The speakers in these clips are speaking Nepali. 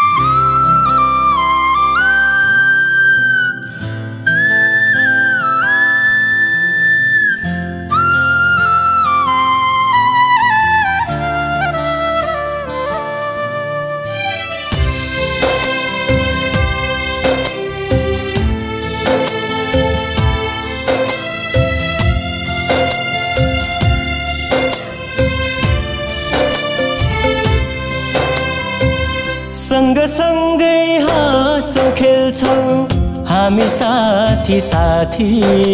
सँगसँगै हाँस्छौँ खेल्छौँ हामी साथी साथी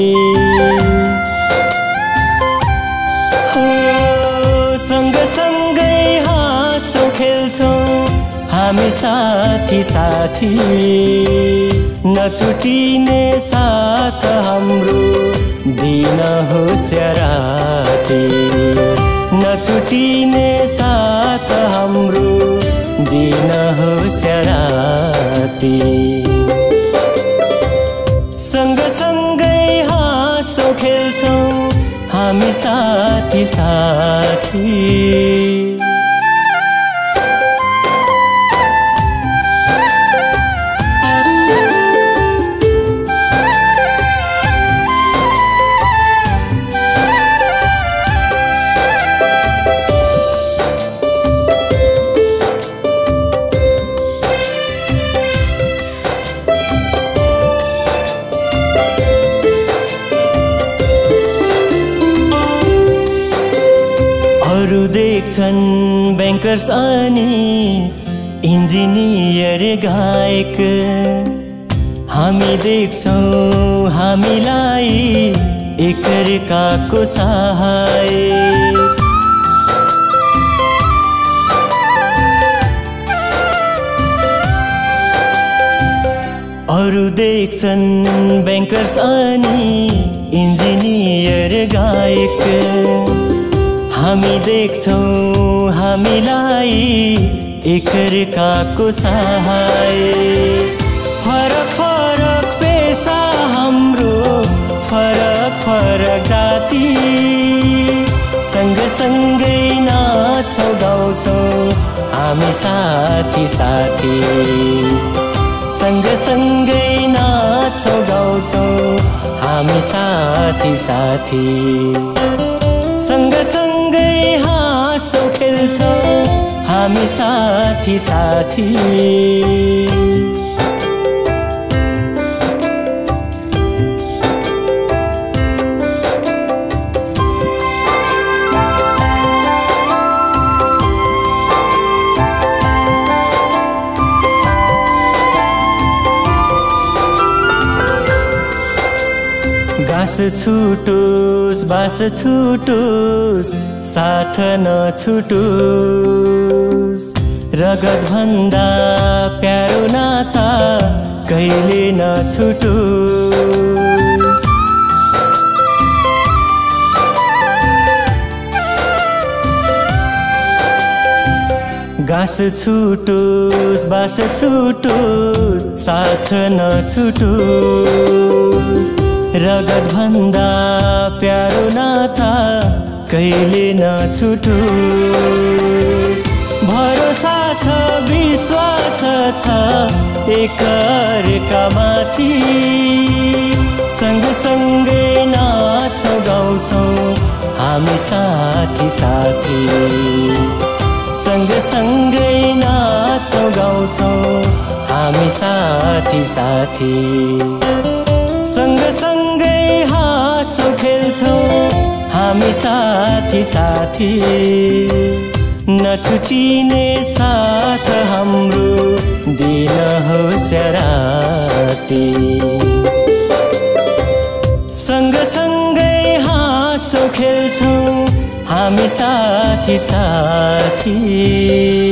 हो। सँगसँगै हाँस्छौँ खेल्छौँ हामी साथी साथी नछुटिने साथ हाम्रो दिन होस् या राति नछुटिने साथ हाम्रो दिन होस् या राति सँगसँगै हाँस्छौँ खेल्छौँ हामी साथी साथी अरू देख्छन् ब्याङ्कर्स अनि इन्जिनियर गायक हामी देख्छौँ हामीलाई एकअर्काको सहायक अरू देख्छन् ब्याङ्कर्स अनि इन्जिनियर गायक हामी देख्छौँ हामीलाई एकअर्काको सहायक फरक फरक पेसा हाम्रो फरक फरक जाति सँगसँगै नाच्छौँ गाउँछौँ हामी साथी साथी सँगसँगै नाच्छौँ गाउँछौँ हामी साथी साथी सँगसँगै हाँस्छौँ खेल्छौँ हामी साथी साथी घाँस छुटोस् बास छुटोस् साथ नछुटोस् रगत भन्दा प्यारो नाता कहिले नछुटोस् घाँस छुटोस् बास छुटोस् साथ नछुटोस् रगत भन्दा प्यारो नाता कहिले नछुटोस् भरोसा छ विश्वास छ एकअर्कामाथि सँगसँगै नाच्छौँ गाउँछौँ हामी साथी साथी सँगसँगै नाच्छौँ गाउँछौँ हामी साथी साथी सँगसँगै हाँस्छौँ खेल्छौँ हामी साथी साथी नछुटिने साथ हाम्रो दिन होस् या राति सँगसँगै हाँस्छौँ खेल्छौँ हामी साथी साथी